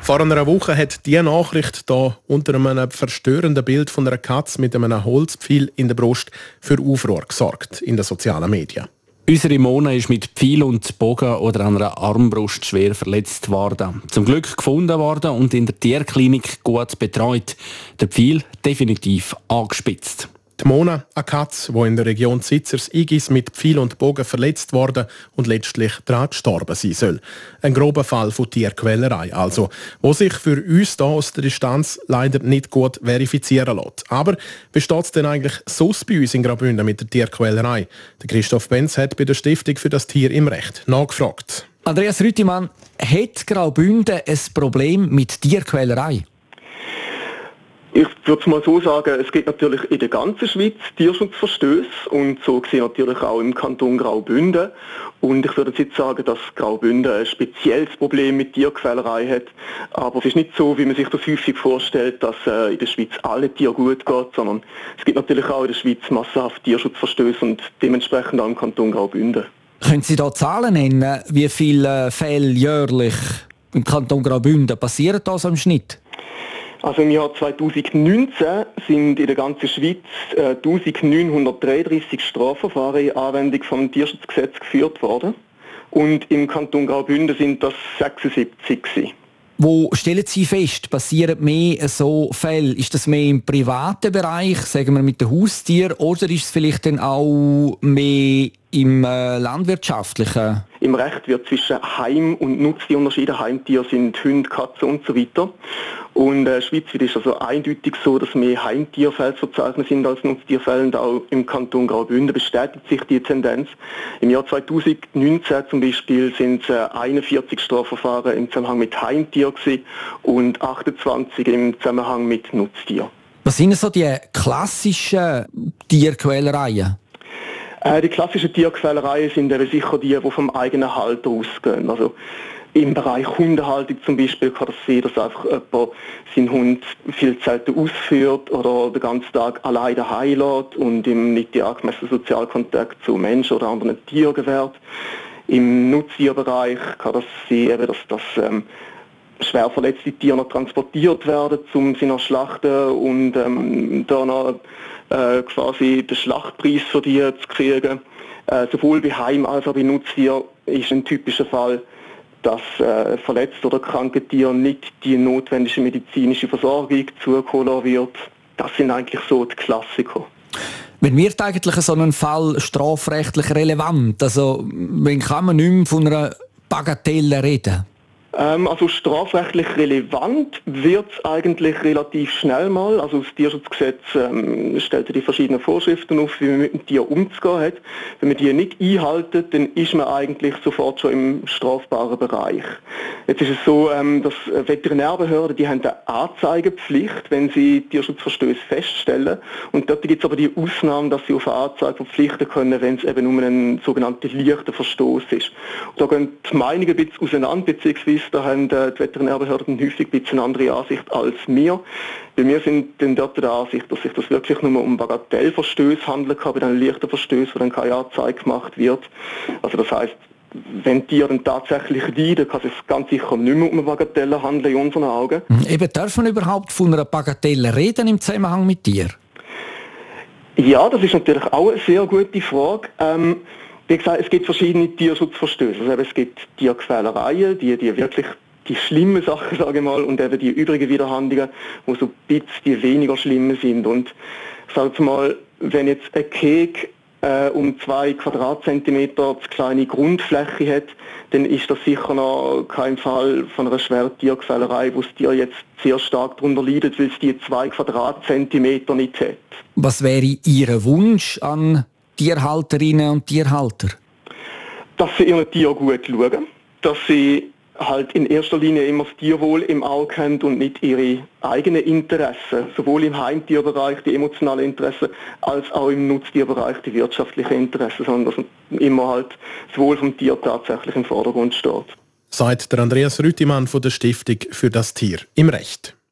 Vor einer Woche hat diese Nachricht hier unter einem verstörenden Bild von einer Katze mit einem Holzpfeil in der Brust für Aufruhr gesorgt in den sozialen Medien. Unsere Mona ist mit Pfeil und Bogen oder einer Armbrust schwer verletzt worden. Zum Glück gefunden worden und in der Tierklinik gut betreut. Der Pfeil definitiv angespitzt. Die Mona, eine Katze, die in der Region Sitzers Igis mit Pfeil und Bogen verletzt worden und letztlich daran gestorben sein soll. Ein grober Fall von Tierquälerei, also, wo sich für uns hier aus der Distanz leider nicht gut verifizieren lässt. Aber wie steht es denn eigentlich sonst bei uns in Graubünden mit der Tierquälerei? Der Christoph Benz hat bei der Stiftung für das Tier im Recht nachgefragt. Andreas Rüttimann, hat Graubünden ein Problem mit Tierquälerei? Ich würde mal so sagen, es gibt natürlich in der ganzen Schweiz Tierschutzverstöße und so gesehen natürlich auch im Kanton Graubünden. Und ich würde jetzt sagen, dass Graubünden ein spezielles Problem mit Tierquälerei hat. Aber es ist nicht so, wie man sich das häufig vorstellt, dass in der Schweiz alle Tiere gut geht, sondern es gibt natürlich auch in der Schweiz massenhaft Tierschutzverstöße und dementsprechend auch im Kanton Graubünden. Können Sie da Zahlen nennen, wie viele Fälle jährlich im Kanton Graubünden passieren da so im Schnitt? Also im Jahr 2019 sind in der ganzen Schweiz 1933 Strafverfahren in Anwendung vom Tierschutzgesetz geführt worden. Und im Kanton Graubünden sind das 76 gewesen. Wo stellen Sie fest, passieren mehr so Fälle? Ist das mehr im privaten Bereich, sagen wir mit den Haustieren, oder ist es vielleicht dann auch mehr im landwirtschaftlichen? Im Recht wird zwischen Heim- und Nutztier unterschieden. Heimtiere sind Hunde, Katzen und so weiter. Und schweizweit ist also eindeutig so, dass mehr Heimtierfälle zu verzeichnen sind als Nutztierfälle. Und auch im Kanton Graubünden bestätigt sich die Tendenz. Im Jahr 2019 zum Beispiel sind es 41 Strafverfahren im Zusammenhang mit Heimtieren und 28 im Zusammenhang mit Nutztieren. Was sind so die klassischen Tierquälereien? Die klassischen Tierquälereien sind eben sicher die vom eigenen Halter ausgehen. Also im Bereich Hundehaltung zum Beispiel kann das sein, dass einfach jemand seinen Hund viel zu selten ausführt oder den ganzen Tag alleine daheim lässt und ihm nicht die angemessenen Sozialkontakt zu Menschen oder anderen Tieren gewährt. Im Nutztierbereich kann das sein, eben, dass schwer verletzte Tiere noch transportiert werden, um sie noch zu schlachten und da noch quasi den Schlachtpreis für die zu kriegen. Sowohl bei Heim- als auch bei Nutztieren ist ein typischer Fall, dass verletzte oder kranke Tiere nicht die notwendige medizinische Versorgung zugeholt wird. Das sind eigentlich so die Klassiker. Wenn wird eigentlich so ein Fall strafrechtlich relevant? Also, wenn kann man nicht mehr von einer Bagatelle reden? Also strafrechtlich relevant wird es eigentlich relativ schnell mal. Also das Tierschutzgesetz stellt die verschiedenen Vorschriften auf, wie man mit dem Tier umzugehen hat. Wenn man die nicht einhält, dann ist man eigentlich sofort schon im strafbaren Bereich. Jetzt ist es so, dass Veterinärbehörden, die haben eine Anzeigepflicht, wenn sie Tierschutzverstöße feststellen. Und dort gibt es aber die Ausnahme, dass sie auf eine Anzeige verpflichten können, wenn es eben um einen sogenannten leichten Verstoß ist. Da gehen die Meinungen ein bisschen auseinander, beziehungsweise da haben die Veterinärbehörden häufig ein bisschen eine andere Ansicht als wir. Bei mir sind dann dort der Ansicht, dass sich das wirklich nur um Bagatellverstöße handeln kann, bei den leichten Verstößen, wo dann keine Anzeige gemacht wird. Also das heisst, wenn Tiere dann tatsächlich leiden, kann es ganz sicher nicht mehr um eine Bagatelle handeln in unseren Augen. Eben, darf man überhaupt von einer Bagatelle reden im Zusammenhang mit Tieren? Ja, das ist natürlich auch eine sehr gute Frage. Wie gesagt, es gibt verschiedene Tierschutzverstöße. Also eben, es gibt Tierquälereien, die wirklich die schlimmen Sachen, sage ich mal, und eben die übrigen Widerhandlungen, die so ein bisschen die weniger schlimmen sind. Und ich sage jetzt mal, wenn jetzt ein Keg um 2 Quadratzentimeter zu kleine Grundfläche hat, dann ist das sicher noch kein Fall von einer schweren Tierquälerei, wo das Tier jetzt sehr stark darunter leidet, weil es die 2 Quadratzentimeter nicht hat. Was wäre Ihr Wunsch an Tierhalterinnen und Tierhalter? Dass sie ihren Tier gut schauen, dass sie halt in erster Linie immer das Tierwohl im Auge haben und nicht ihre eigenen Interessen, sowohl im Heimtierbereich die emotionalen Interessen, als auch im Nutztierbereich die wirtschaftlichen Interessen, sondern dass immer halt das Wohl vom Tier tatsächlich im Vordergrund steht. Sagt der Andreas Rüttimann von der Stiftung für das Tier im Recht.